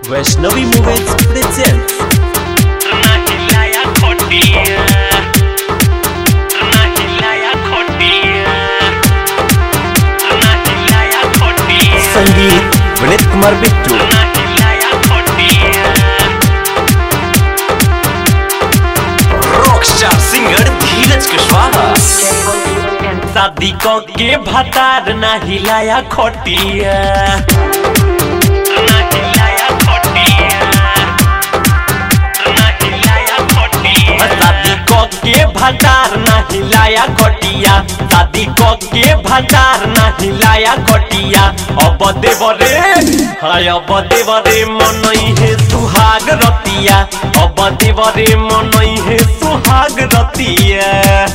Vaishnavi movies present संगीत Vineet Kumar Bittu. Rockstar singer Dhiraj Kushwaha. शादी को के भतार ना हिलाया खोटिया, शादी को के भतार ना हिलाया खोटिया, शादी को के भतार ना हिलाया खोटिया। अब देवरे हाय अब देवरे मनई है सुहाग रतिया, अब देवरे मनई है सुहाग रतिया।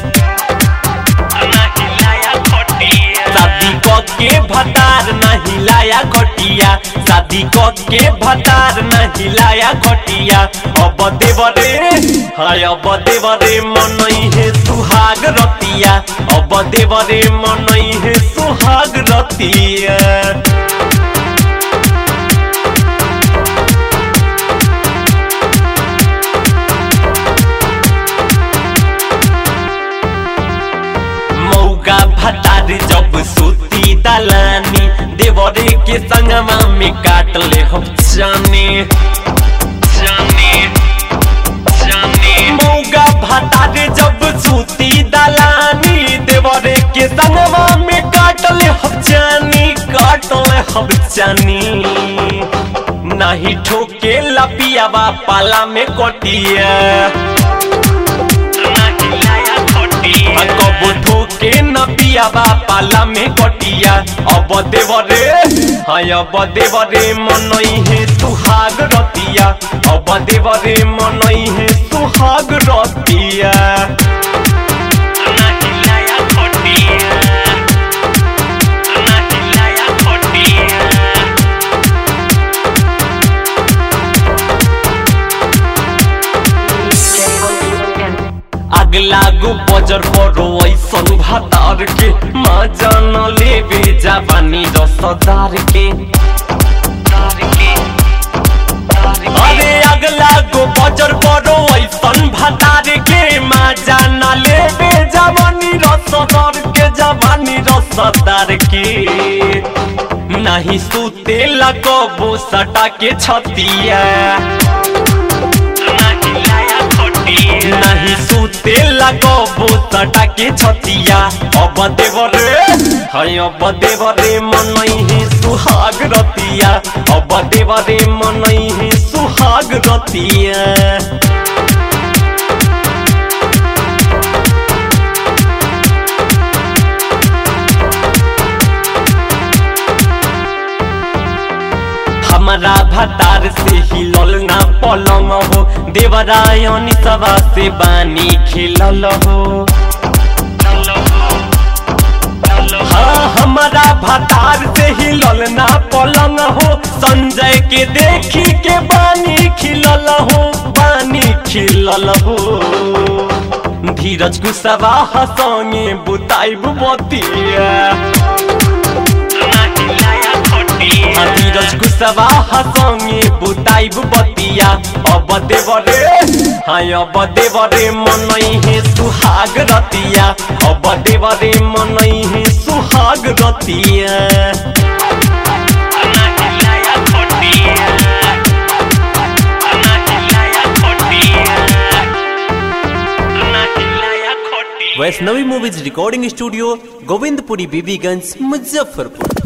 शादी को के भतार ना हिलाया खोटिया, शादी को के भतार ना हिलाया खोटिया। अब देवरे हाय अब देवरे मनई है सुहाग रतिया, अब देवरे मनई है सुहाग रतिया। मौका भतार जब सूती दलानी, देवरे के संगमा में काट ले हम जाने मौका भतार जब सूती दलानी, देवरे के संगमा में काट ले हम जानी। नहीं ठोके लपियावा पाला में कोटिया, कबो ठोके न पियावा पाला में कोटिया। अब देवरे हाय अब देवरे मनई है सुहाग रतिया, अब देवरे मनई है सुहाग रतिया। अगला गो बजर करो ऐसन भतार के, माँ जान लेबे जवानी रसदार के। अरे अगला गो बजर करो ऐसन भतार के, माँ जान लेबे जवानी रसदार के, जवानी रसदार के। नहीं सूते लगबो सटा के छतिया, नहीं सूते लगबो सटा के छतिया। अब देवरे हाय अब देवरे मनई है सुहाग रतिया, अब देवरे मनई है सुहाग रतिया। हमारा भतार से हिलल ना पलंग हो, देवरायनी सभा से बानी खिलल हो। हाँ हमारा भतार से हिलल ना पलंग हो, संजय के देखी के बानी खिलल हो, बानी खिलल हो। धीरज कुशवाहा संगे बुताइब बतिया, धीरज कुशवाहा संगे बुताइब बतिया। अब देवरे हाय अब देवरे मनई है सुहाग रतिया, अब देवरे मनई है सुहाग रतिया। Vaishnavi movies recording studio, Govindpuri, Bibiganj, Muzaffarpur.